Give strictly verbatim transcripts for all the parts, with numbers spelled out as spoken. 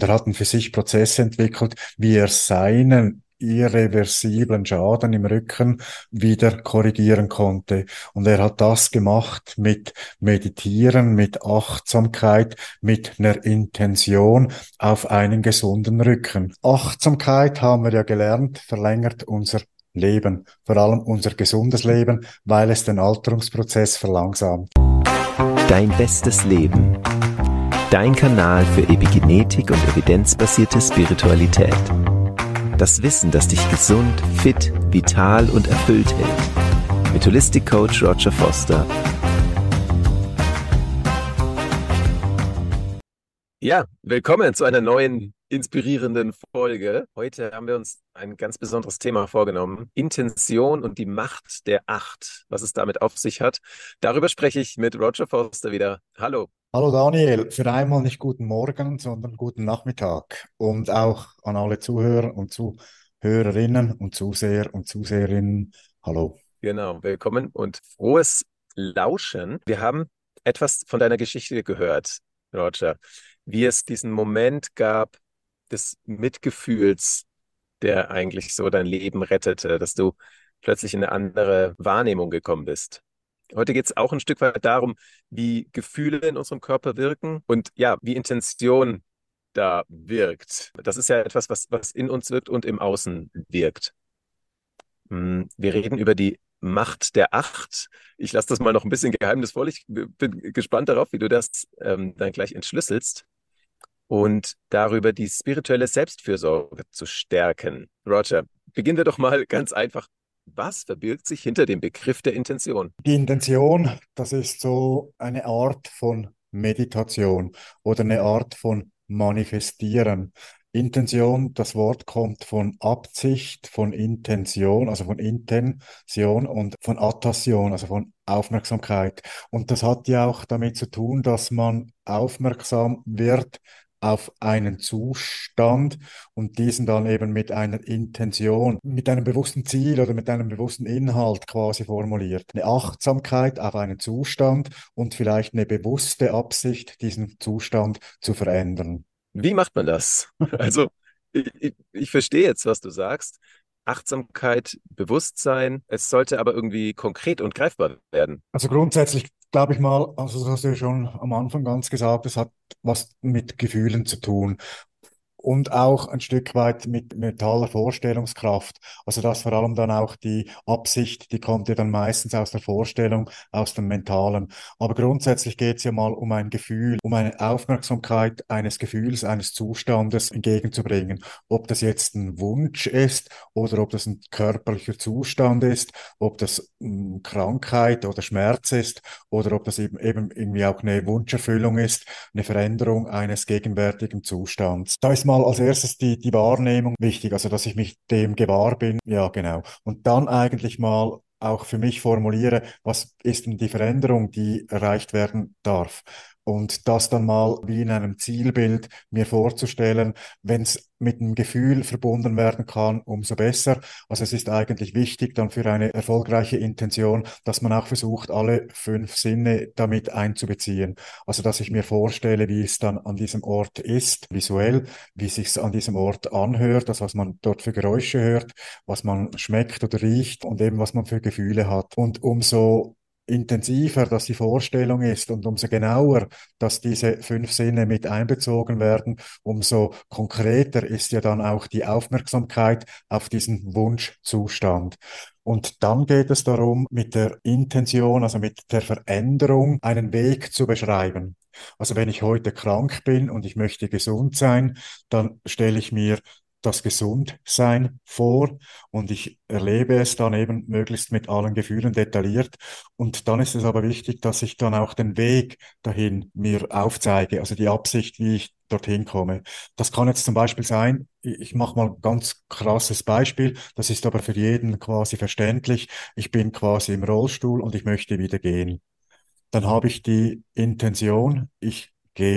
Und er hat dann für sich Prozesse entwickelt, wie er seinen irreversiblen Schaden im Rücken wieder korrigieren konnte. Und er hat das gemacht mit Meditieren, mit Achtsamkeit, mit einer Intention auf einen gesunden Rücken. Achtsamkeit, haben wir ja gelernt, verlängert unser Leben, vor allem unser gesundes Leben, weil es den Alterungsprozess verlangsamt. Dein bestes Leben. Dein Kanal für Epigenetik und evidenzbasierte Spiritualität. Das Wissen, das dich gesund, fit, vital und erfüllt hält. Mit Holistic Coach Roger Foster. Ja, willkommen zu einer neuen, inspirierenden Folge. Heute haben wir uns ein ganz besonderes Thema vorgenommen. Intention und die Macht der Acht. Was es damit auf sich hat. Darüber spreche ich mit Roger Foster wieder. Hallo. Hallo Daniel, für einmal nicht guten Morgen, sondern guten Nachmittag. Und auch an alle Zuhörer und Zuhörerinnen und Zuseher und Zuseherinnen. Hallo. Genau, willkommen und frohes Lauschen. Wir haben etwas von deiner Geschichte gehört, Roger, wie es diesen Moment gab des Mitgefühls, der eigentlich so dein Leben rettete, dass du plötzlich in eine andere Wahrnehmung gekommen bist. Heute geht es auch ein Stück weit darum, wie Gefühle in unserem Körper wirken und ja, wie Intention da wirkt. Das ist ja etwas, was, was in uns wirkt und im Außen wirkt. Hm, Wir reden über die Macht der Acht. Ich lasse das mal noch ein bisschen geheimnisvoll. Ich bin gespannt darauf, wie du das ähm, dann gleich entschlüsselst und darüber die spirituelle Selbstfürsorge zu stärken. Roger, beginnen wir doch mal ganz einfach. Was verbirgt sich hinter dem Begriff der Intention? Die Intention, das ist so eine Art von Meditation oder eine Art von Manifestieren. Intention, das Wort kommt von Absicht, von Intention, also von Intention und von Attention, also von Aufmerksamkeit. Und das hat ja auch damit zu tun, dass man aufmerksam wird auf einen Zustand und diesen dann eben mit einer Intention, mit einem bewussten Ziel oder mit einem bewussten Inhalt quasi formuliert. Eine Achtsamkeit auf einen Zustand und vielleicht eine bewusste Absicht, diesen Zustand zu verändern. Wie macht man das? Also, ich, ich, ich verstehe jetzt, was du sagst. Achtsamkeit, Bewusstsein, es sollte aber irgendwie konkret und greifbar werden. Also grundsätzlich glaube ich mal, also das hast du ja schon am Anfang ganz gesagt, es hat was mit Gefühlen zu tun. Und auch ein Stück weit mit mentaler Vorstellungskraft. Also dass vor allem dann auch die Absicht, die kommt ja dann meistens aus der Vorstellung, aus dem Mentalen. Aber grundsätzlich geht es ja mal um ein Gefühl, um eine Aufmerksamkeit eines Gefühls, eines Zustandes entgegenzubringen. Ob das jetzt ein Wunsch ist oder ob das ein körperlicher Zustand ist, ob das mh, Krankheit oder Schmerz ist oder ob das eben, eben irgendwie auch eine Wunscherfüllung ist, eine Veränderung eines gegenwärtigen Zustands. Da ist mal als erstes die, die Wahrnehmung wichtig, also dass ich mich dem gewahr bin. Ja, genau. Und dann eigentlich mal auch für mich formuliere, was ist denn die Veränderung, die erreicht werden darf. Und das dann mal wie in einem Zielbild mir vorzustellen, wenn es mit einem Gefühl verbunden werden kann, umso besser. Also es ist eigentlich wichtig dann für eine erfolgreiche Intention, dass man auch versucht, alle fünf Sinne damit einzubeziehen. Also dass ich mir vorstelle, wie es dann an diesem Ort ist, visuell, wie es sich an diesem Ort anhört, das, was man dort für Geräusche hört, was man schmeckt oder riecht und eben was man für Gefühle hat. Und umso intensiver dass die Vorstellung ist und umso genauer, dass diese fünf Sinne mit einbezogen werden, umso konkreter ist ja dann auch die Aufmerksamkeit auf diesen Wunschzustand. Und dann geht es darum, mit der Intention, also mit der Veränderung, einen Weg zu beschreiben. Also wenn ich heute krank bin und ich möchte gesund sein, dann stelle ich mir das Gesundsein vor und ich erlebe es dann eben möglichst mit allen Gefühlen detailliert. Und dann ist es aber wichtig, dass ich dann auch den Weg dahin mir aufzeige, also die Absicht, wie ich dorthin komme. Das kann jetzt zum Beispiel sein, ich ich mache mal ein ganz krasses Beispiel, das ist aber für jeden quasi verständlich. Ich bin quasi im Rollstuhl und ich möchte wieder gehen. Dann habe ich die Intention, ich gehe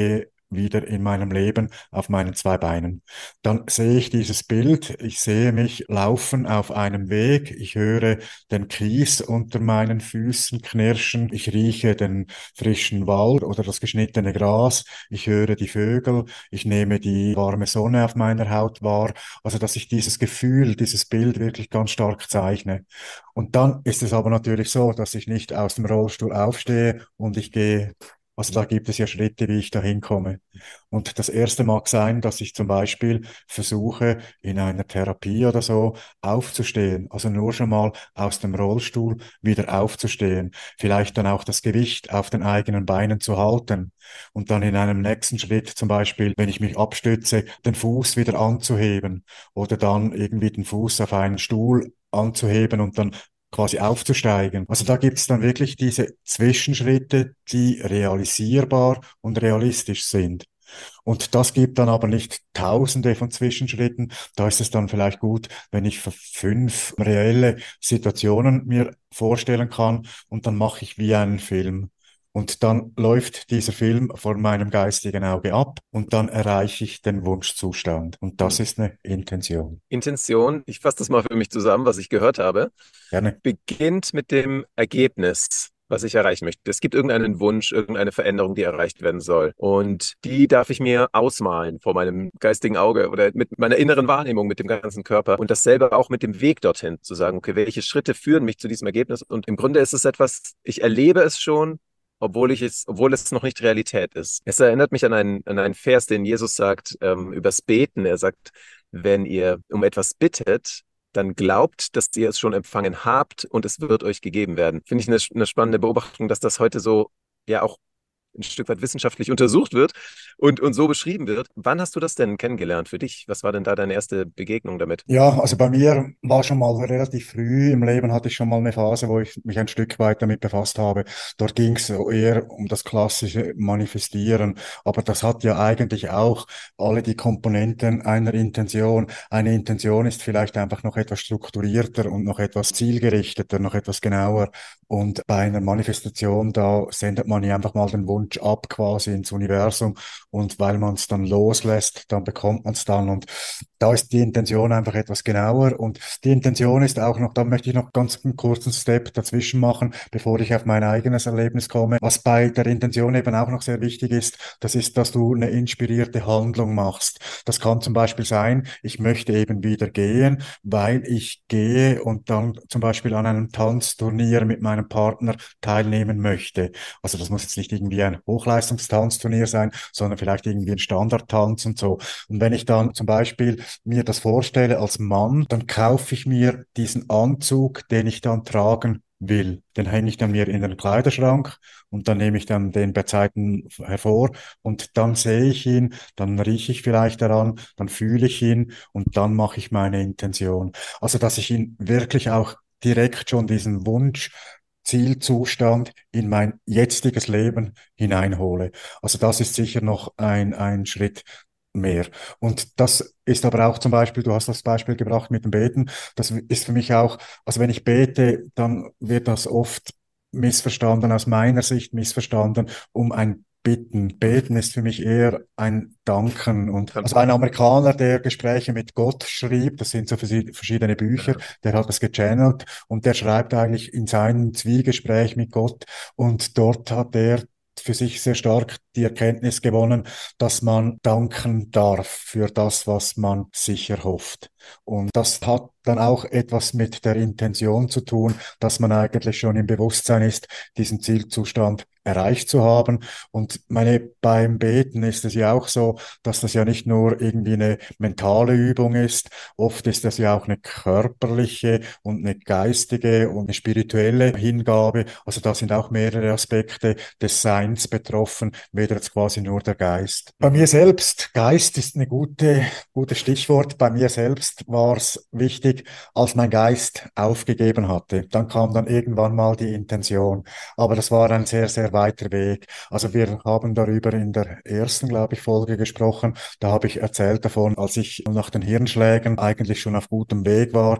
wieder in meinem Leben auf meinen zwei Beinen. Dann sehe ich dieses Bild, ich sehe mich laufen auf einem Weg, ich höre den Kies unter meinen Füßen knirschen, ich rieche den frischen Wald oder das geschnittene Gras, ich höre die Vögel, ich nehme die warme Sonne auf meiner Haut wahr, also dass ich dieses Gefühl, dieses Bild wirklich ganz stark zeichne. Und dann ist es aber natürlich so, dass ich nicht aus dem Rollstuhl aufstehe und ich gehe, also da gibt es ja Schritte, wie ich da hinkomme. Und das erste mag sein, dass ich zum Beispiel versuche, in einer Therapie oder so aufzustehen. Also nur schon mal aus dem Rollstuhl wieder aufzustehen. Vielleicht dann auch das Gewicht auf den eigenen Beinen zu halten. Und dann in einem nächsten Schritt zum Beispiel, wenn ich mich abstütze, den Fuß wieder anzuheben. Oder dann irgendwie den Fuß auf einen Stuhl anzuheben und dann quasi aufzusteigen. Also da gibt es dann wirklich diese Zwischenschritte, die realisierbar und realistisch sind. Und das gibt dann aber nicht Tausende von Zwischenschritten. Da ist es dann vielleicht gut, wenn ich für fünf reelle Situationen mir vorstellen kann und dann mache ich wie einen Film. Und dann läuft dieser Film vor meinem geistigen Auge ab und dann erreiche ich den Wunschzustand. Und das Hm. ist eine Intention. Intention, ich fasse das mal für mich zusammen, was ich gehört habe, Gerne. beginnt mit dem Ergebnis, was ich erreichen möchte. Es gibt irgendeinen Wunsch, irgendeine Veränderung, die erreicht werden soll. Und die darf ich mir ausmalen vor meinem geistigen Auge oder mit meiner inneren Wahrnehmung, mit dem ganzen Körper. Und dasselbe auch mit dem Weg dorthin, zu sagen, okay, welche Schritte führen mich zu diesem Ergebnis? Und im Grunde ist es etwas, ich erlebe es schon, obwohl ich es, obwohl es noch nicht Realität ist. Es erinnert mich an einen, an einen Vers, den Jesus sagt, ähm, übers Beten. Er sagt, wenn ihr um etwas bittet, dann glaubt, dass ihr es schon empfangen habt und es wird euch gegeben werden. Finde ich eine, eine spannende Beobachtung, dass das heute so ja auch ein Stück weit wissenschaftlich untersucht wird und, und so beschrieben wird. Wann hast du das denn kennengelernt für dich? Was war denn da deine erste Begegnung damit? Ja, also bei mir war schon mal relativ früh im Leben hatte ich schon mal eine Phase, wo ich mich ein Stück weit damit befasst habe. Dort ging es so eher um das klassische Manifestieren, aber das hat ja eigentlich auch alle die Komponenten einer Intention. Eine Intention ist vielleicht einfach noch etwas strukturierter und noch etwas zielgerichteter, noch etwas genauer. Und bei einer Manifestation, da sendet man ja einfach mal den Wunsch ab quasi ins Universum und weil man es dann loslässt, dann bekommt man es dann und da ist die Intention einfach etwas genauer und die Intention ist auch noch, da möchte ich noch ganz einen kurzen Step dazwischen machen, bevor ich auf mein eigenes Erlebnis komme. Was bei der Intention eben auch noch sehr wichtig ist, das ist, dass du eine inspirierte Handlung machst. Das kann zum Beispiel sein, ich möchte eben wieder gehen, weil ich gehe und dann zum Beispiel an einem Tanzturnier mit meinem Partner teilnehmen möchte. Also das muss jetzt nicht irgendwie ein Hochleistungstanzturnier sein, sondern vielleicht irgendwie ein Standardtanz und so. Und wenn ich dann zum Beispiel mir das vorstelle als Mann, dann kaufe ich mir diesen Anzug, den ich dann tragen will. Den hänge ich dann mir in den Kleiderschrank und dann nehme ich dann den bei Zeiten hervor und dann sehe ich ihn, dann rieche ich vielleicht daran, dann fühle ich ihn und dann mache ich meine Intention. Also, dass ich ihn wirklich auch direkt schon diesen Wunsch Zielzustand in mein jetziges Leben hineinhole. Also das ist sicher noch ein, ein Schritt mehr. Und das ist aber auch zum Beispiel, du hast das Beispiel gebracht mit dem Beten, das ist für mich auch, also wenn ich bete, dann wird das oft missverstanden, aus meiner Sicht missverstanden, um ein Bitten. Beten ist für mich eher ein Danken. Und Kann, also ein Amerikaner, der Gespräche mit Gott schrieb, das sind so versi- verschiedene Bücher, ja. der hat das gechannelt und der schreibt eigentlich in seinem Zwiegespräch mit Gott und dort hat er für sich sehr stark die Erkenntnis gewonnen, dass man danken darf für das, was man sich erhofft. Und das hat dann auch etwas mit der Intention zu tun, dass man eigentlich schon im Bewusstsein ist, diesen Zielzustand erreicht zu haben. Und meine, beim Beten ist es ja auch so, dass das ja nicht nur irgendwie eine mentale Übung ist. Oft ist das ja auch eine körperliche und eine geistige und eine spirituelle Hingabe. Also da sind auch mehrere Aspekte des Seins betroffen, weder jetzt quasi nur der Geist. Bei mir selbst, Geist ist eine gute, gutes Stichwort. Bei mir selbst war es wichtig, als mein Geist aufgegeben hatte. Dann kam dann irgendwann mal die Intention. Aber das war ein sehr, sehr weiter Weg. Also wir haben darüber in der ersten, glaube ich, Folge gesprochen. Da habe ich erzählt davon, als ich nach den Hirnschlägen eigentlich schon auf gutem Weg war,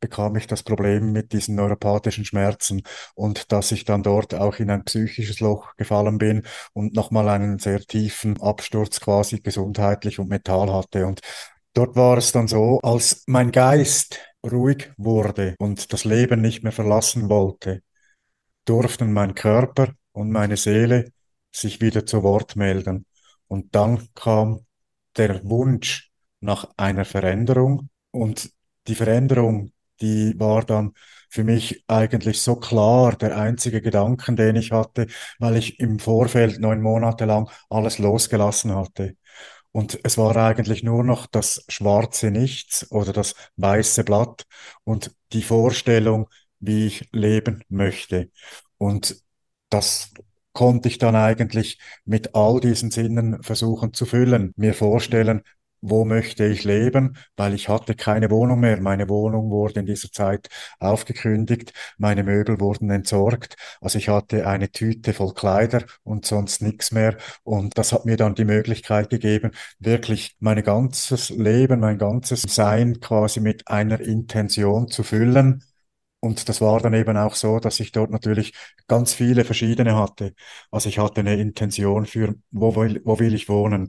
bekam ich das Problem mit diesen neuropathischen Schmerzen und dass ich dann dort auch in ein psychisches Loch gefallen bin und nochmal einen sehr tiefen Absturz quasi gesundheitlich und mental hatte. Und dort war es dann so, als mein Geist ruhig wurde und das Leben nicht mehr verlassen wollte, durften mein Körper und meine Seele sich wieder zu Wort melden. Und dann kam der Wunsch nach einer Veränderung. Und die Veränderung, die war dann für mich eigentlich so klar, der einzige Gedanken, den ich hatte, weil ich im Vorfeld neun Monate lang alles losgelassen hatte. Und es war eigentlich nur noch das schwarze Nichts oder das weiße Blatt und die Vorstellung, wie ich leben möchte. Und das konnte ich dann eigentlich mit all diesen Sinnen versuchen zu füllen, mir vorstellen, wo möchte ich leben, weil ich hatte keine Wohnung mehr. Meine Wohnung wurde in dieser Zeit aufgekündigt, meine Möbel wurden entsorgt. Also ich hatte eine Tüte voll Kleider und sonst nichts mehr. Und das hat mir dann die Möglichkeit gegeben, wirklich mein ganzes Leben, mein ganzes Sein quasi mit einer Intention zu füllen. Und das war dann eben auch so, dass ich dort natürlich ganz viele verschiedene hatte. Also ich hatte eine Intention für, wo will, wo will ich wohnen?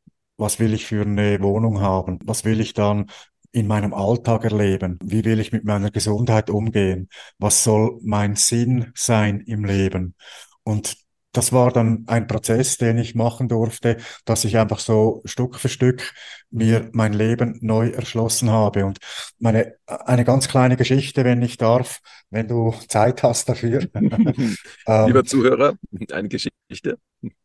Was will ich für eine Wohnung haben? Was will ich dann in meinem Alltag erleben? Wie will ich mit meiner Gesundheit umgehen? Was soll mein Sinn sein im Leben? Und das war dann ein Prozess, den ich machen durfte, dass ich einfach so Stück für Stück mir mein Leben neu erschlossen habe. Und meine, eine ganz kleine Geschichte, wenn ich darf, wenn du Zeit hast dafür. Lieber ähm, Zuhörer, eine Geschichte.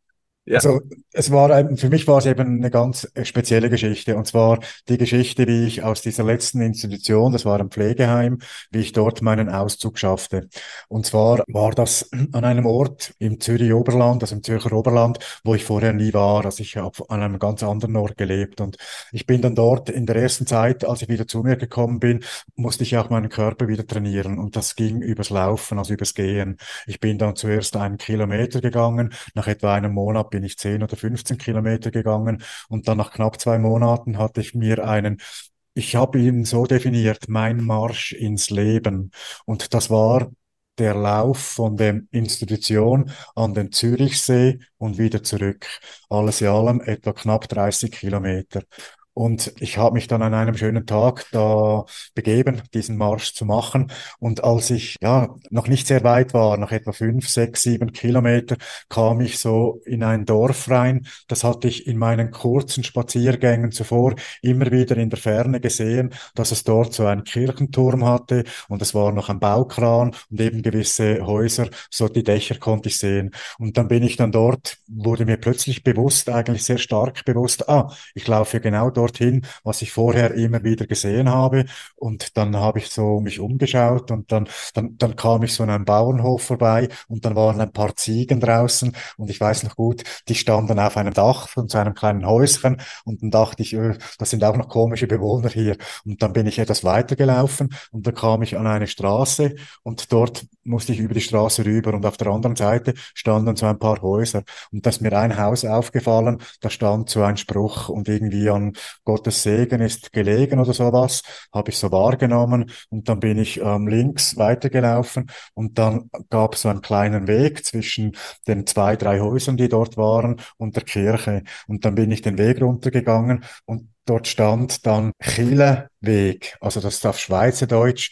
Ja. Also es war ein, für mich war es eben eine ganz äh, spezielle Geschichte. Und zwar die Geschichte, wie ich aus dieser letzten Institution, das war ein Pflegeheim, wie ich dort meinen Auszug schaffte. Und zwar war das an einem Ort im Zürich Oberland, also im Zürcher Oberland, wo ich vorher nie war. Also ich habe an einem ganz anderen Ort gelebt. Und ich bin dann dort in der ersten Zeit, als ich wieder zu mir gekommen bin, musste ich auch meinen Körper wieder trainieren. Und das ging übers Laufen, also übers Gehen. Ich bin dann zuerst einen Kilometer gegangen. Nach etwa einem Monat bin ich zehn oder fünfzehn Kilometer gegangen und dann nach knapp zwei Monaten hatte ich mir einen, ich habe ihn so definiert, mein Marsch ins Leben. Und das war der Lauf von der Institution an den Zürichsee und wieder zurück. Alles in allem etwa knapp dreißig Kilometer. Und ich habe mich dann an einem schönen Tag da begeben, diesen Marsch zu machen. Und als ich ja noch nicht sehr weit war, nach etwa fünf, sechs, sieben Kilometer, kam ich so in ein Dorf rein. Das hatte ich in meinen kurzen Spaziergängen zuvor immer wieder in der Ferne gesehen, dass es dort so einen Kirchenturm hatte und es war noch ein Baukran und eben gewisse Häuser, so die Dächer konnte ich sehen. Und dann bin ich dann dort, wurde mir plötzlich bewusst, eigentlich sehr stark bewusst, ah, ich laufe genau dorthin, was ich vorher immer wieder gesehen habe. Und dann habe ich so mich umgeschaut und dann, dann, dann kam ich so an einem Bauernhof vorbei und dann waren ein paar Ziegen draußen und ich weiß noch gut, die standen auf einem Dach von so einem kleinen Häuschen und dann dachte ich, öh, das sind auch noch komische Bewohner hier. Und dann bin ich etwas weiter gelaufen und dann kam ich an eine Straße und dort musste ich über die Straße rüber und auf der anderen Seite standen so ein paar Häuser und da ist mir ein Haus aufgefallen, da stand so ein Spruch und irgendwie an Gottes Segen ist gelegen oder sowas, habe ich so wahrgenommen und dann bin ich ähm, links weitergelaufen und dann gab es so einen kleinen Weg zwischen den zwei, drei Häusern, die dort waren und der Kirche und dann bin ich den Weg runtergegangen und dort stand dann Chileweg, also das ist auf Schweizerdeutsch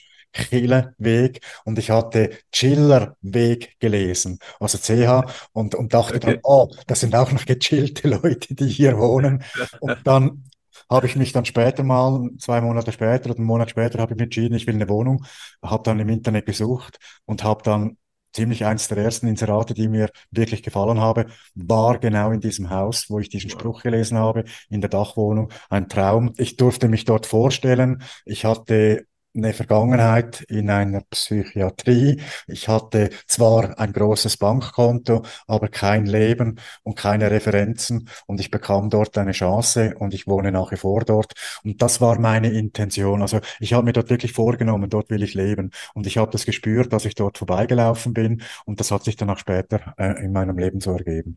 Chileweg und ich hatte Chillerweg gelesen, also C H und, und dachte dann, Okay. oh, das sind auch noch gechillte Leute, die hier wohnen und dann habe ich mich dann später mal, zwei Monate später oder einen Monat später, habe ich mich entschieden, ich will eine Wohnung, habe dann im Internet gesucht und habe dann ziemlich eins der ersten Inserate, die mir wirklich gefallen habe, war genau in diesem Haus, wo ich diesen Wow. Spruch gelesen habe, in der Dachwohnung. Ein Traum. Ich durfte mich dort vorstellen. Ich hatte eine Vergangenheit in einer Psychiatrie. Ich hatte zwar ein großes Bankkonto, aber kein Leben und keine Referenzen und ich bekam dort eine Chance und ich wohne nach wie vor dort und das war meine Intention. Also ich habe mir dort wirklich vorgenommen, dort will ich leben und ich habe das gespürt, dass ich dort vorbeigelaufen bin und das hat sich dann auch später äh, in meinem Leben so ergeben.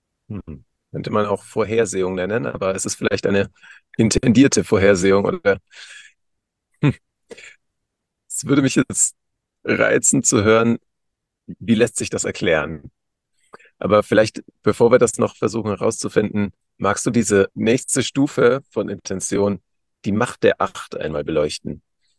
Hm. Könnte man auch Vorhersehung nennen, aber es ist vielleicht eine intendierte Vorhersehung oder hm. es würde mich jetzt reizen zu hören, wie lässt sich das erklären? Aber vielleicht, bevor wir das noch versuchen herauszufinden, magst du diese nächste Stufe von Intention, die Macht der Acht, einmal beleuchten?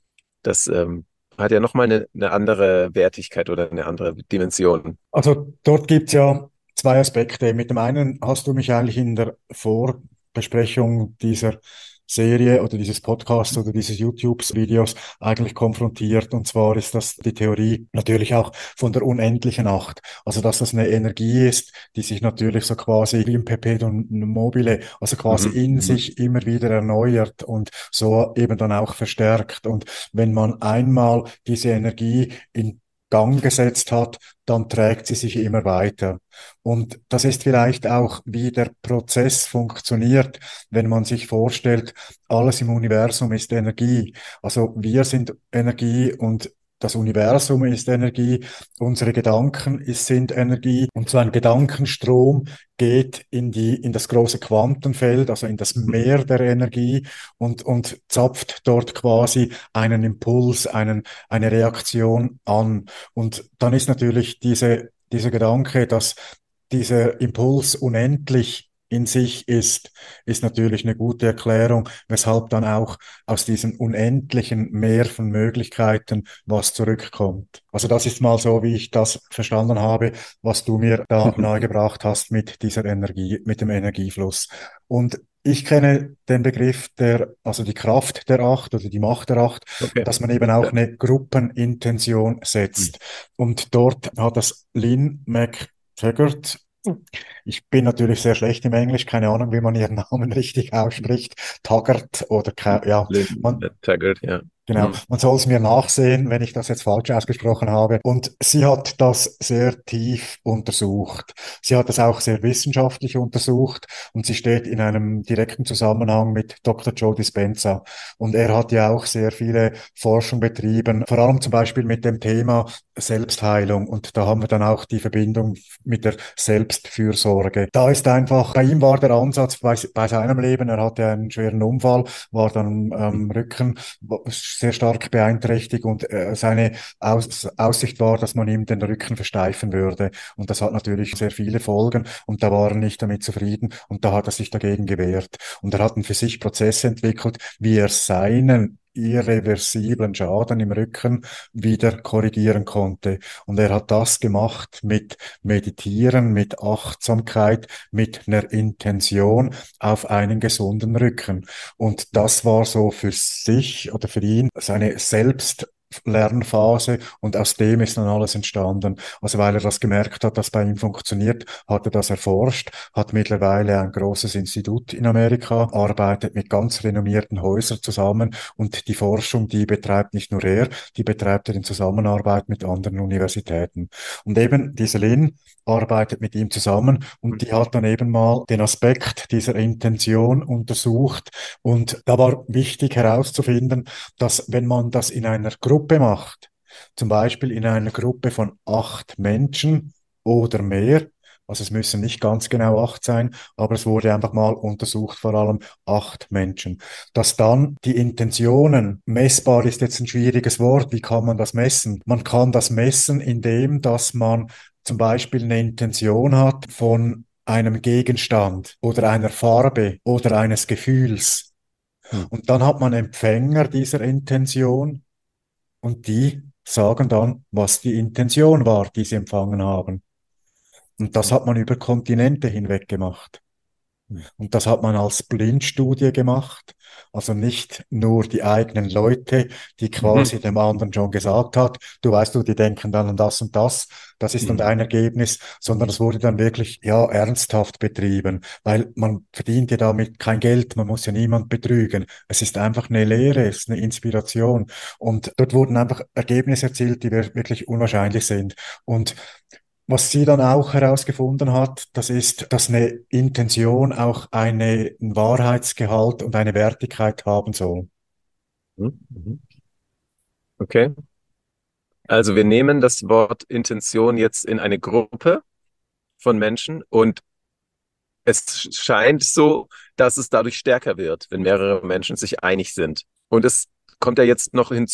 Das ähm, hat ja nochmal eine, eine andere Wertigkeit oder eine andere Dimension. Also dort gibt es ja zwei Aspekte. Mit dem einen hast du mich eigentlich in der Vorbesprechung dieser Serie oder dieses Podcasts oder dieses YouTube-Videos eigentlich konfrontiert. Und zwar ist das die Theorie natürlich auch von der unendlichen Acht. Also dass das eine Energie ist, die sich natürlich so quasi wie im Perpetuum mobile, also quasi Mhm, in mhm, sich immer wieder erneuert und so eben dann auch verstärkt. Und wenn man einmal diese Energie in Gang gesetzt hat, dann trägt sie sich immer weiter. Und das ist vielleicht auch, wie der Prozess funktioniert, wenn man sich vorstellt, alles im Universum ist Energie. Also wir sind Energie und das Universum ist Energie, unsere Gedanken ist, sind Energie und so ein Gedankenstrom geht in die, in das große Quantenfeld, also in das mhm, Meer der Energie und, und zapft dort quasi einen Impuls, einen, eine Reaktion an. Und dann ist natürlich diese, dieser Gedanke, dass dieser Impuls unendlich in sich ist, ist natürlich eine gute Erklärung, weshalb dann auch aus diesem unendlichen Meer von Möglichkeiten was zurückkommt. Also das ist mal so, wie ich das verstanden habe, was du mir da mhm. nahegebracht hast mit dieser Energie, mit dem Energiefluss. Und ich kenne den Begriff der, also die Kraft der Acht oder die Macht der Acht, Okay. dass man eben Ja. auch eine Gruppenintention Mhm. setzt. Und dort hat das Lynn McTaggart, ich bin natürlich sehr schlecht im Englisch, keine Ahnung, wie man ihren Namen richtig ausspricht, Taggart oder, ke- ja, Lynn man, Taggart, ja. genau, Mhm. man soll es mir nachsehen, wenn ich das jetzt falsch ausgesprochen habe. Und sie hat das sehr tief untersucht. Sie hat es auch sehr wissenschaftlich untersucht und sie steht in einem direkten Zusammenhang mit Doktor Joe Dispenza. Und er hat ja auch sehr viele Forschung betrieben, vor allem zum Beispiel mit dem Thema Selbstheilung. Und da haben wir dann auch die Verbindung mit der Selbstfürsorge. Da ist einfach, bei ihm war der Ansatz bei, bei seinem Leben, er hatte einen schweren Unfall, war dann am Rücken sehr stark beeinträchtigt und äh, seine Aus Aussicht war, dass man ihm den Rücken versteifen würde. Und das hat natürlich sehr viele Folgen und da war er nicht damit zufrieden und da hat er sich dagegen gewehrt. Und er hat einen für sich Prozess entwickelt, wie er seinen irreversiblen Schaden im Rücken wieder korrigieren konnte. Und er hat das gemacht mit Meditieren, mit Achtsamkeit, mit einer Intention auf einen gesunden Rücken. Und das war so für sich oder für ihn seine Selbstlernphase und aus dem ist dann alles entstanden. Also weil er das gemerkt hat, dass bei ihm funktioniert, hat er das erforscht, hat mittlerweile ein großes Institut in Amerika, arbeitet mit ganz renommierten Häusern zusammen und die Forschung, die betreibt nicht nur er, die betreibt er in Zusammenarbeit mit anderen Universitäten. Und eben diese Lin arbeitet mit ihm zusammen und die hat dann eben mal den Aspekt dieser Intention untersucht und da war wichtig herauszufinden, dass wenn man das in einer Gruppe macht, zum Beispiel in einer Gruppe von acht Menschen oder mehr, also es müssen nicht ganz genau acht sein, aber es wurde einfach mal untersucht, vor allem acht Menschen, dass dann die Intentionen, messbar ist jetzt ein schwieriges Wort, wie kann man das messen? Man kann das messen, indem dass man zum Beispiel eine Intention hat von einem Gegenstand oder einer Farbe oder eines Gefühls. Mhm. Und dann hat man Empfänger dieser Intention und die sagen dann, was die Intention war, die sie empfangen haben. Und das hat man über Kontinente hinweg gemacht. Mhm. Und das hat man als Blindstudie gemacht. Also nicht nur die eigenen Leute, die Mhm. quasi dem anderen schon gesagt hat, du weißt du, die denken dann an das und das, das ist dann Mhm. dein Ergebnis, sondern es wurde dann wirklich, ja, ernsthaft betrieben, weil man verdient ja damit kein Geld, man muss ja niemand betrügen. Es ist einfach eine Lehre, es ist eine Inspiration. Und dort wurden einfach Ergebnisse erzielt, die wirklich unwahrscheinlich sind. Und was sie dann auch herausgefunden hat, das ist, dass eine Intention auch eine, einen Wahrheitsgehalt und eine Wertigkeit haben soll. Mhm. Mhm. Okay. Also wir nehmen das Wort Intention jetzt in eine Gruppe von Menschen und es scheint so, dass es dadurch stärker wird, wenn mehrere Menschen sich einig sind. Und es kommt ja jetzt noch hinzu,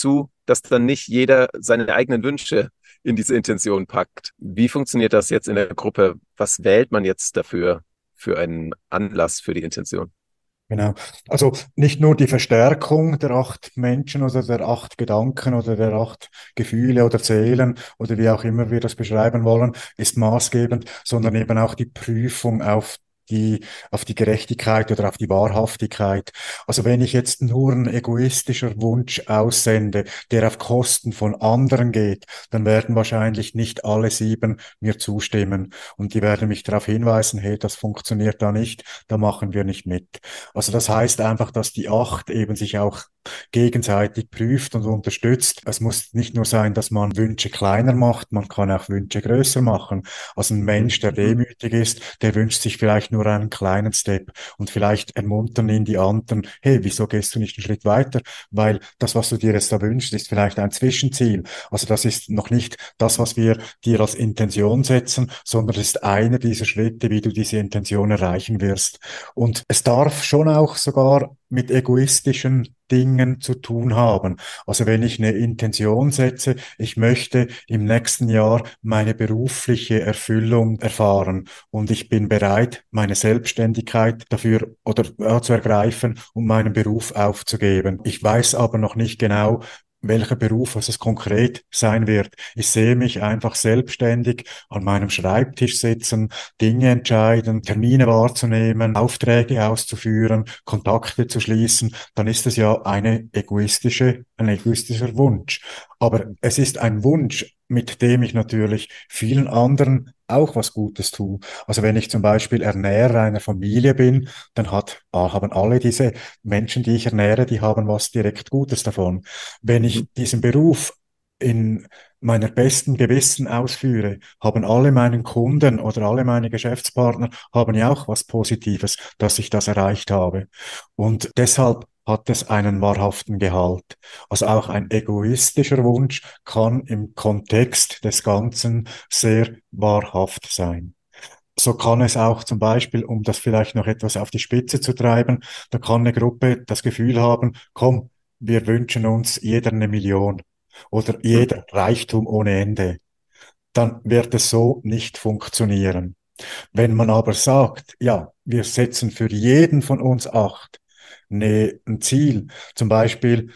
dass dann nicht jeder seine eigenen Wünsche in diese Intention packt. Wie funktioniert das jetzt in der Gruppe? Was wählt man jetzt dafür, für einen Anlass für die Intention? Genau. Also nicht nur die Verstärkung der acht Menschen oder der acht Gedanken oder der acht Gefühle oder Seelen oder wie auch immer wir das beschreiben wollen, ist maßgebend, sondern eben auch die Prüfung auf die, auf die Gerechtigkeit oder auf die Wahrhaftigkeit. Also wenn ich jetzt nur ein egoistischer Wunsch aussende, der auf Kosten von anderen geht, dann werden wahrscheinlich nicht alle sieben mir zustimmen und die werden mich darauf hinweisen, hey, das funktioniert da nicht, da machen wir nicht mit. Also das heißt einfach, dass die Acht eben sich auch gegenseitig prüft und unterstützt. Es muss nicht nur sein, dass man Wünsche kleiner macht, man kann auch Wünsche größer machen. Also ein Mhm. Mensch, der Mhm. demütig ist, der wünscht sich vielleicht nur einen kleinen Step und vielleicht ermuntern ihn die anderen, hey, wieso gehst du nicht einen Schritt weiter? Weil das, was du dir jetzt da wünschst, ist vielleicht ein Zwischenziel. Also das ist noch nicht das, was wir dir als Intention setzen, sondern es ist einer dieser Schritte, wie du diese Intention erreichen wirst. Und es darf schon auch sogar mit egoistischen Dingen zu tun haben. Also wenn ich eine Intention setze, ich möchte im nächsten Jahr meine berufliche Erfüllung erfahren und ich bin bereit, meine Selbstständigkeit dafür oder äh, zu ergreifen, um meinen Beruf aufzugeben. Ich weiß aber noch nicht genau, welcher Beruf was es konkret sein wird. Ich sehe mich einfach selbstständig an meinem Schreibtisch sitzen, Dinge entscheiden, Termine wahrzunehmen, Aufträge auszuführen, Kontakte zu schließen, dann ist es ja eine egoistische, ein egoistischer Wunsch. Aber es ist ein Wunsch, mit dem ich natürlich vielen anderen auch was Gutes tue. Also wenn ich zum Beispiel Ernährer einer Familie bin, dann hat, ah, haben alle diese Menschen, die ich ernähre, die haben was direkt Gutes davon. Wenn Mhm. ich diesen Beruf in meiner besten Gewissen ausführe, haben alle meinen Kunden oder alle meine Geschäftspartner haben ja auch was Positives, dass ich das erreicht habe. Und deshalb hat es einen wahrhaften Gehalt. Also auch ein egoistischer Wunsch kann im Kontext des Ganzen sehr wahrhaft sein. So kann es auch zum Beispiel, um das vielleicht noch etwas auf die Spitze zu treiben, da kann eine Gruppe das Gefühl haben, komm, wir wünschen uns jeder eine Million oder Mhm. jeder Reichtum ohne Ende. Dann wird es so nicht funktionieren. Wenn man aber sagt, ja, wir setzen für jeden von uns acht eine, ein Ziel, zum Beispiel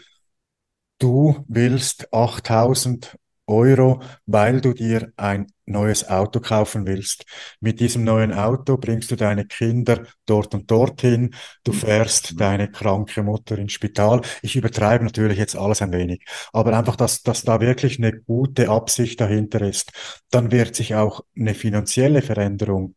du willst achttausend Euro, weil du dir ein neues Auto kaufen willst. Mit diesem neuen Auto bringst du deine Kinder dort und dorthin. Du fährst Mhm. deine kranke Mutter ins Spital. Ich übertreibe natürlich jetzt alles ein wenig, aber einfach, dass, dass da wirklich eine gute Absicht dahinter ist. Dann wird sich auch eine finanzielle Veränderung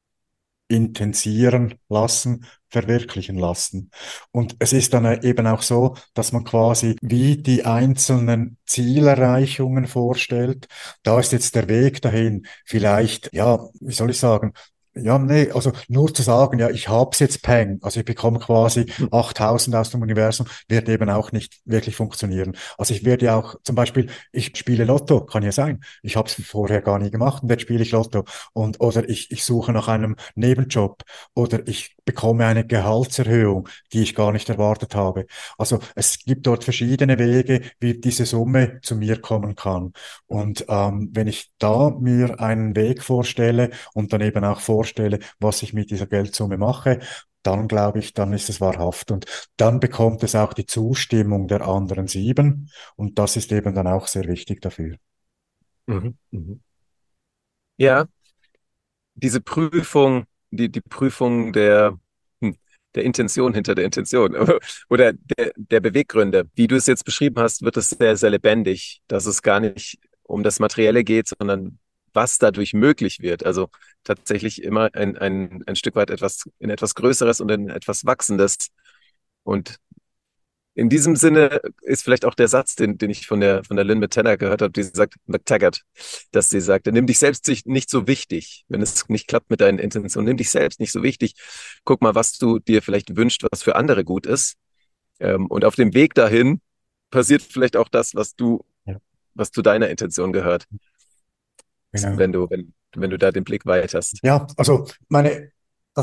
intensieren lassen, verwirklichen lassen. Und es ist dann äh, eben auch so, dass man quasi wie die einzelnen Zielerreichungen vorstellt. Da ist jetzt der Weg dahin. Vielleicht, ja, wie soll ich sagen? Ja, nee, also nur zu sagen, ja, ich hab's jetzt Peng, also ich bekomme quasi Mhm. achttausend aus dem Universum, wird eben auch nicht wirklich funktionieren. Also ich werde ja auch zum Beispiel, ich spiele Lotto, kann ja sein. Ich habe es vorher gar nie gemacht und jetzt spiele ich Lotto. Und, oder ich, ich suche nach einem Nebenjob oder ich bekomme eine Gehaltserhöhung, die ich gar nicht erwartet habe. Also es gibt dort verschiedene Wege, wie diese Summe zu mir kommen kann. Und ähm, wenn ich da mir einen Weg vorstelle und dann eben auch vorstelle, was ich mit dieser Geldsumme mache, dann glaube ich, dann ist es wahrhaft. Und dann bekommt es auch die Zustimmung der anderen sieben. Und das ist eben dann auch sehr wichtig dafür. Mhm. Mhm. Ja, diese Prüfung, die, die Prüfung der, hm, der Intention hinter der Intention oder der, der Beweggründe. Wie du es jetzt beschrieben hast, wird es sehr, sehr lebendig, dass es gar nicht um das Materielle geht, sondern was dadurch möglich wird. Also tatsächlich immer ein, ein, ein Stück weit etwas in etwas Größeres und in etwas Wachsendes. Und in diesem Sinne ist vielleicht auch der Satz, den, den ich von der, von der Lynn McTaggart gehört habe, die sagt, McTaggart, dass sie sagte, nimm dich selbst sich nicht so wichtig, wenn es nicht klappt mit deinen Intentionen, nimm dich selbst nicht so wichtig. Guck mal, was du dir vielleicht wünschst, was für andere gut ist. Ähm, und auf dem Weg dahin passiert vielleicht auch das, was du, Ja, was zu deiner Intention gehört, genau. wenn du, wenn, wenn du da den Blick weit hast. Ja, also meine, das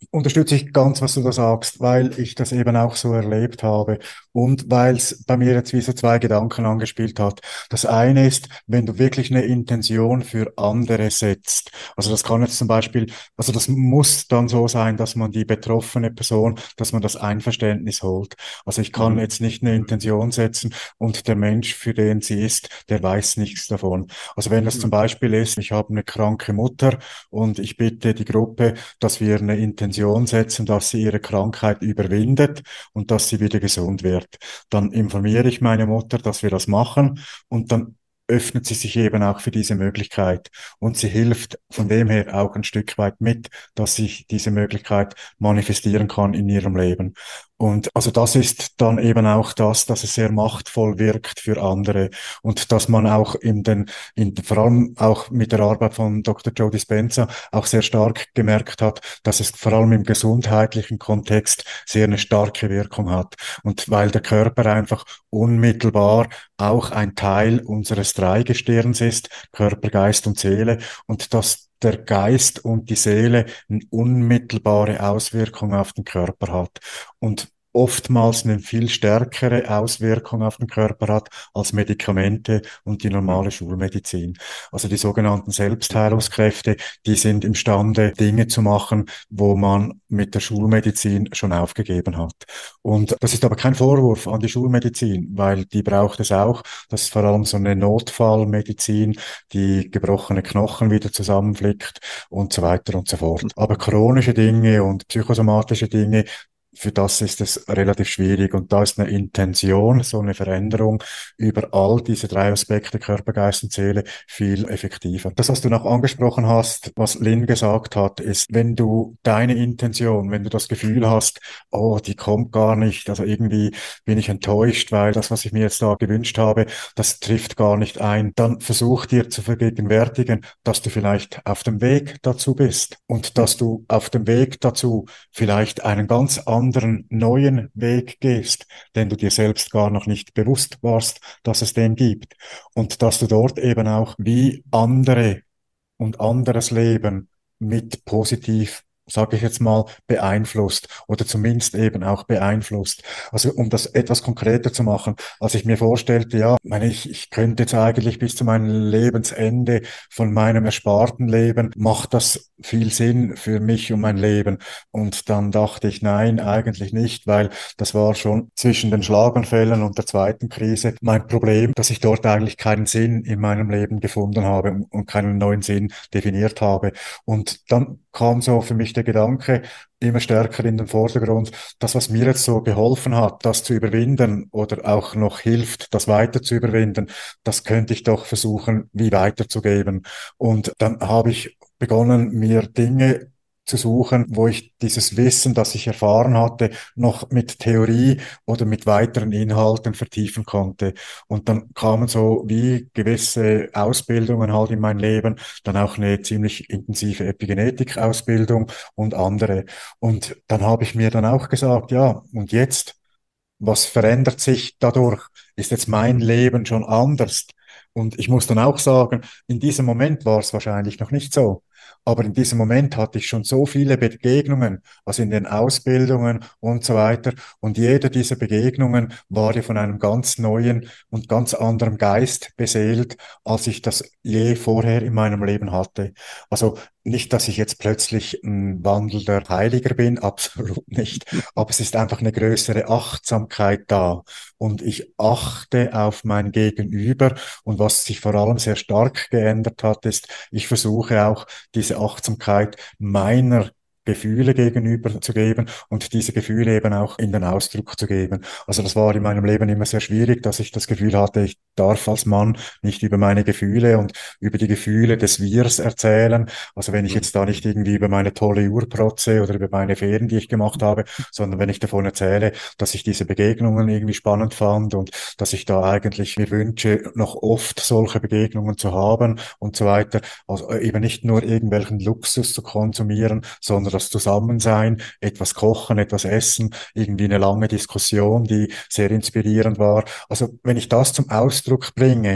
unterstütze ich ganz, was du da sagst, weil ich das eben auch so erlebt habe und weil es bei mir jetzt wie so zwei Gedanken angespielt hat. Das eine ist, wenn du wirklich eine Intention für andere setzt. Also das kann jetzt zum Beispiel, also das muss dann so sein, dass man die betroffene Person, dass man das Einverständnis holt. Also ich kann Mhm. jetzt nicht eine Intention setzen und der Mensch, für den sie ist, der weiß nichts davon. Also wenn das zum Mhm. Beispiel ist, ich habe eine kranke Mutter und ich bitte die Gruppe, dass wir eine Intention setzen, dass sie ihre Krankheit überwindet und dass sie wieder gesund wird. Dann informiere ich meine Mutter, dass wir das machen und dann öffnet sie sich eben auch für diese Möglichkeit und sie hilft von dem her auch ein Stück weit mit, dass sich diese Möglichkeit manifestieren kann in ihrem Leben. Und also das ist dann eben auch das, dass es sehr machtvoll wirkt für andere und dass man auch in den, in, vor allem auch mit der Arbeit von Doktor Joe Dispenza auch sehr stark gemerkt hat, dass es vor allem im gesundheitlichen Kontext sehr eine starke Wirkung hat. Und weil der Körper einfach unmittelbar auch ein Teil unseres Dreigestirns ist, Körper, Geist und Seele, und dass der Geist und die Seele eine unmittelbare Auswirkung auf den Körper hat und oftmals eine viel stärkere Auswirkung auf den Körper hat als Medikamente und die normale Schulmedizin. Also die sogenannten Selbstheilungskräfte, die sind imstande, Dinge zu machen, wo man mit der Schulmedizin schon aufgegeben hat. Und das ist aber kein Vorwurf an die Schulmedizin, weil die braucht es auch. Das ist vor allem so eine Notfallmedizin, die gebrochene Knochen wieder zusammenflickt und so weiter und so fort. Aber chronische Dinge und psychosomatische Dinge, für das ist es relativ schwierig. Und da ist eine Intention, so eine Veränderung über all diese drei Aspekte, Körper, Geist und Seele, viel effektiver. Das, was du noch angesprochen hast, was Lynn gesagt hat, ist, wenn du deine Intention, wenn du das Gefühl hast, oh, die kommt gar nicht, also irgendwie bin ich enttäuscht, weil das, was ich mir jetzt da gewünscht habe, das trifft gar nicht ein, dann versuch dir zu vergegenwärtigen, dass du vielleicht auf dem Weg dazu bist und dass du auf dem Weg dazu vielleicht einen ganz anderen neuen Weg gehst, den du dir selbst gar noch nicht bewusst warst, dass es den gibt. Und dass du dort eben auch wie andere und anderes Leben mit positiv, sage ich jetzt mal, beeinflusst oder zumindest eben auch beeinflusst. Also um das etwas konkreter zu machen, als ich mir vorstellte, ja, meine ich, ich könnte jetzt eigentlich bis zu meinem Lebensende von meinem ersparten Leben, macht das viel Sinn für mich und mein Leben? Und dann dachte ich, nein, eigentlich nicht, weil das war schon zwischen den Schlaganfällen und der zweiten Krise mein Problem, dass ich dort eigentlich keinen Sinn in meinem Leben gefunden habe und keinen neuen Sinn definiert habe. Und dann kam so für mich der Gedanke immer stärker in den Vordergrund, das, was mir jetzt so geholfen hat, das zu überwinden oder auch noch hilft, das weiter zu überwinden, das könnte ich doch versuchen, wie weiterzugeben. Und dann habe ich begonnen, mir Dinge zu suchen, wo ich dieses Wissen, das ich erfahren hatte, noch mit Theorie oder mit weiteren Inhalten vertiefen konnte. Und dann kamen so wie gewisse Ausbildungen halt in mein Leben, dann auch eine ziemlich intensive Epigenetik-Ausbildung und andere. Und dann habe ich mir dann auch gesagt, ja, und jetzt, was verändert sich dadurch? Ist jetzt mein Leben schon anders? Und ich muss dann auch sagen, in diesem Moment war es wahrscheinlich noch nicht so. Aber in diesem Moment hatte ich schon so viele Begegnungen, also in den Ausbildungen und so weiter. Und jede dieser Begegnungen war ja von einem ganz neuen und ganz anderen Geist beseelt, als ich das je vorher in meinem Leben hatte. Also nicht, dass ich jetzt plötzlich ein wandelnder Heiliger bin, absolut nicht. Aber es ist einfach eine größere Achtsamkeit da. Und ich achte auf mein Gegenüber. Und was sich vor allem sehr stark geändert hat, ist, ich versuche auch diese Achtsamkeit meiner Gefühle gegenüber zu geben und diese Gefühle eben auch in den Ausdruck zu geben. Also das war in meinem Leben immer sehr schwierig, dass ich das Gefühl hatte, ich darf als Mann nicht über meine Gefühle und über die Gefühle des Wirs erzählen. Also wenn ich jetzt da nicht irgendwie über meine tolle Uhr protze oder über meine Ferien, die ich gemacht habe, sondern wenn ich davon erzähle, dass ich diese Begegnungen irgendwie spannend fand und dass ich da eigentlich mir wünsche, noch oft solche Begegnungen zu haben und so weiter. Also äh, eben nicht nur irgendwelchen Luxus zu konsumieren, sondern das Zusammensein, etwas kochen, etwas essen, irgendwie eine lange Diskussion, die sehr inspirierend war. Also wenn ich das zum Ausdruck bringe,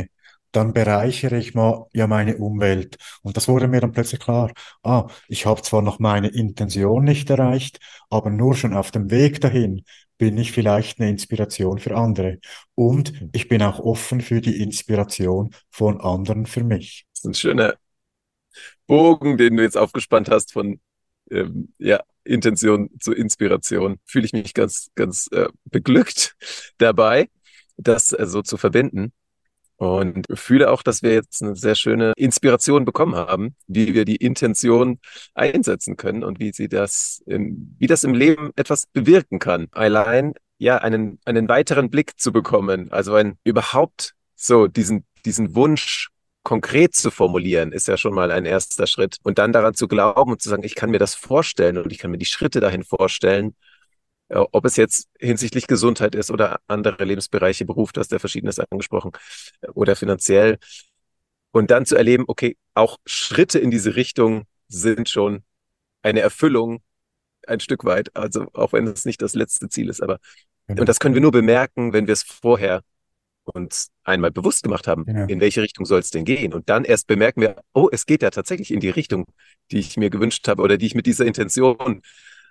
dann bereichere ich mal ja meine Umwelt. Und das wurde mir dann plötzlich klar. Ah, ich habe zwar noch meine Intention nicht erreicht, aber nur schon auf dem Weg dahin bin ich vielleicht eine Inspiration für andere. Und ich bin auch offen für die Inspiration von anderen für mich. Das ist ein schöner Bogen, den du jetzt aufgespannt hast von ähm, ja, Intention zu Inspiration. Fühle ich mich ganz, ganz äh, beglückt dabei, das äh, so zu verbinden. Und fühle auch, dass wir jetzt eine sehr schöne Inspiration bekommen haben, wie wir die Intention einsetzen können und wie sie das im, wie das im Leben etwas bewirken kann. Allein, ja, einen, einen weiteren Blick zu bekommen, also ein überhaupt so diesen, diesen Wunsch konkret zu formulieren, ist ja schon mal ein erster Schritt. Und dann daran zu glauben und zu sagen, ich kann mir das vorstellen und ich kann mir die Schritte dahin vorstellen, äh, ob es jetzt hinsichtlich Gesundheit ist oder andere Lebensbereiche, Beruf, du hast ja Verschiedenes angesprochen, äh, oder finanziell. Und dann zu erleben, okay, auch Schritte in diese Richtung sind schon eine Erfüllung ein Stück weit, also auch wenn es nicht das letzte Ziel ist, aber und Genau, das können wir nur bemerken, wenn wir es vorher uns einmal bewusst gemacht haben, genau. in welche Richtung soll es denn gehen? Und dann erst bemerken wir, oh, es geht ja tatsächlich in die Richtung, die ich mir gewünscht habe oder die ich mit dieser Intention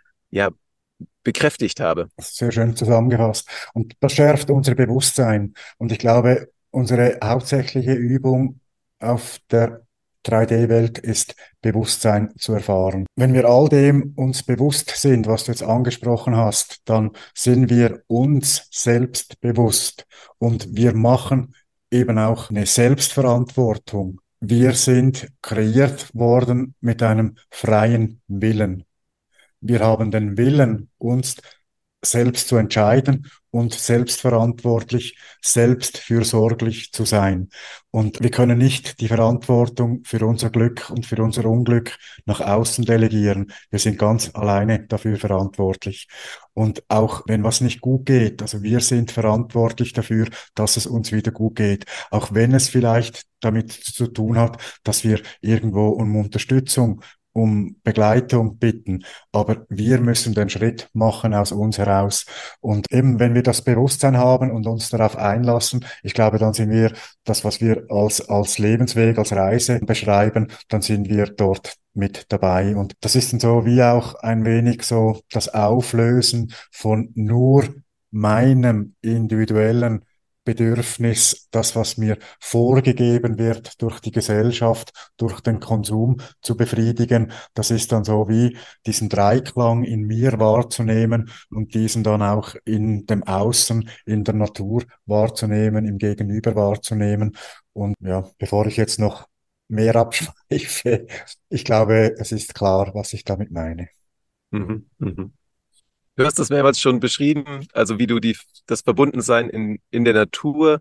ja bekräftigt habe. Sehr schön zusammengefasst. Und das schärft unser Bewusstsein. Und ich glaube, unsere hauptsächliche Übung auf der drei D-Welt ist, Bewusstsein zu erfahren. Wenn wir all dem uns bewusst sind, was du jetzt angesprochen hast, dann sind wir uns selbst bewusst und wir machen eben auch eine Selbstverantwortung. Wir sind kreiert worden mit einem freien Willen. Wir haben den Willen, uns selbst zu entscheiden und selbstverantwortlich, selbstfürsorglich zu sein. Und wir können nicht die Verantwortung für unser Glück und für unser Unglück nach außen delegieren. Wir sind ganz alleine dafür verantwortlich. Und auch wenn was nicht gut geht, also wir sind verantwortlich dafür, dass es uns wieder gut geht. Auch wenn es vielleicht damit zu tun hat, dass wir irgendwo um Unterstützung, um Begleitung bitten. Aber wir müssen den Schritt machen aus uns heraus. Und eben, wenn wir das Bewusstsein haben und uns darauf einlassen, ich glaube, dann sind wir das, was wir als, als Lebensweg, als Reise beschreiben, dann sind wir dort mit dabei. Und das ist dann so wie auch ein wenig so das Auflösen von nur meinem individuellen Bedürfnis, das, was mir vorgegeben wird durch die Gesellschaft, durch den Konsum zu befriedigen. Das ist dann so wie diesen Dreiklang in mir wahrzunehmen und diesen dann auch in dem Außen, in der Natur wahrzunehmen, im Gegenüber wahrzunehmen. Und ja, bevor ich jetzt noch mehr abschweife, ich glaube, es ist klar, was ich damit meine. Mhm, mhm. Du hast das mehrmals schon beschrieben, also wie du die, das Verbundensein in, in der Natur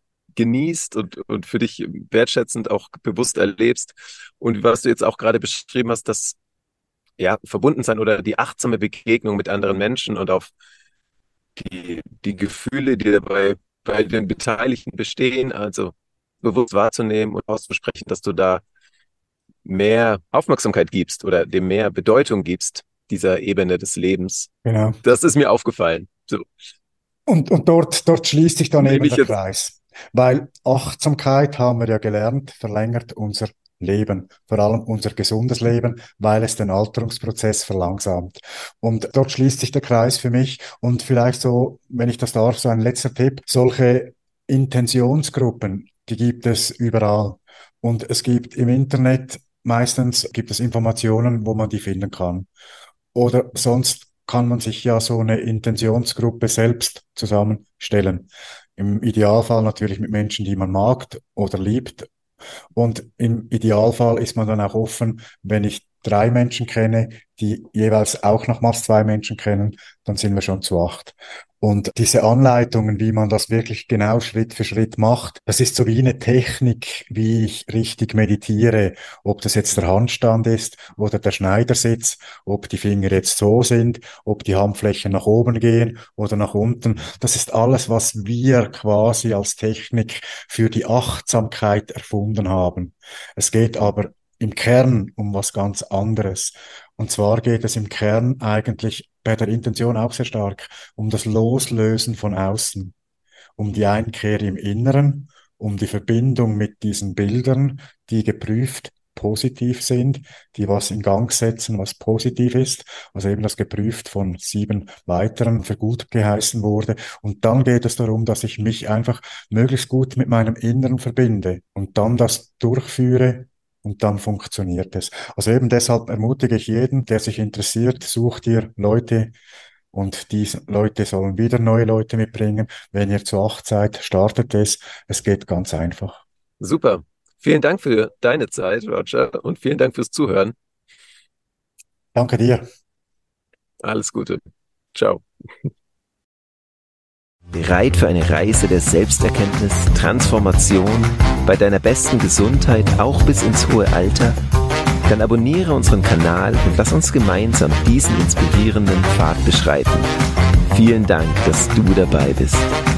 genießt und, und für dich wertschätzend auch bewusst erlebst. Und was du jetzt auch gerade beschrieben hast, das ja, Verbundensein oder die achtsame Begegnung mit anderen Menschen und auf die, die Gefühle, die dabei bei den Beteiligten bestehen, also bewusst wahrzunehmen und auszusprechen, dass du da mehr Aufmerksamkeit gibst oder dem mehr Bedeutung gibst, dieser Ebene des Lebens. Genau. Das ist mir aufgefallen. So, Und, und dort, dort schließt sich dann nehme eben ich der jetzt. Kreis. Weil Achtsamkeit, haben wir ja gelernt, verlängert unser Leben, vor allem unser gesundes Leben, weil es den Alterungsprozess verlangsamt. Und dort schließt sich der Kreis für mich. Und vielleicht so, wenn ich das darf, so ein letzter Tipp, solche Intentionsgruppen, die gibt es überall. Und es gibt im Internet, meistens gibt es Informationen, wo man die finden kann. Oder sonst kann man sich ja so eine Intentionsgruppe selbst zusammenstellen. Im Idealfall natürlich mit Menschen, die man mag oder liebt. Und im Idealfall ist man dann auch offen, wenn ich drei Menschen kenne, die jeweils auch nochmals zwei Menschen kennen, dann sind wir schon zu acht. Und diese Anleitungen, wie man das wirklich genau Schritt für Schritt macht, das ist so wie eine Technik, wie ich richtig meditiere, ob das jetzt der Handstand ist oder der Schneidersitz, ob die Finger jetzt so sind, ob die Handflächen nach oben gehen oder nach unten. Das ist alles, was wir quasi als Technik für die Achtsamkeit erfunden haben. Es geht aber im Kern um was ganz anderes. Und zwar geht es im Kern eigentlich bei der Intention auch sehr stark um das Loslösen von außen, um die Einkehr im Inneren um die Verbindung mit diesen Bildern, die geprüft positiv sind, die was in Gang setzen, was positiv ist. Also eben das geprüft von sieben weiteren für gut geheißen wurde. Und dann geht es darum, dass ich mich einfach möglichst gut mit meinem Inneren verbinde und dann das durchführe und dann funktioniert es. Also eben deshalb ermutige ich jeden, der sich interessiert, such dir Leute, und die Leute sollen wieder neue Leute mitbringen. Wenn ihr zu acht seid, startet es. Es geht ganz einfach. Super. Vielen Dank für deine Zeit, Roger, und vielen Dank fürs Zuhören. Danke dir. Alles Gute. Ciao. Bereit für eine Reise der Selbsterkenntnis, Transformation, bei deiner besten Gesundheit, auch bis ins hohe Alter? Dann abonniere unseren Kanal und lass uns gemeinsam diesen inspirierenden Pfad beschreiten. Vielen Dank, dass du dabei bist.